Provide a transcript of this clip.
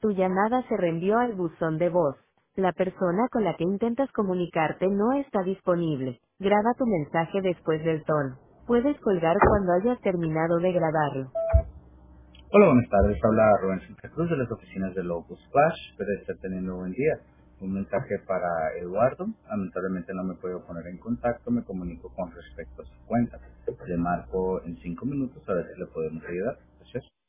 Tu llamada se reenvió al buzón de voz. La persona con la que intentas comunicarte no está disponible. Graba tu mensaje después del tono. Puedes colgar cuando hayas terminado de grabarlo. Hola, buenas tardes. Habla Rubén Santa Cruz de las oficinas de Locus Flash. Espero estar teniendo un buen día. Un mensaje para Eduardo. Lamentablemente no me puedo poner en contacto. Me comunico con respecto a su cuenta. Le marco en 5 minutos a ver si le podemos ayudar. Gracias.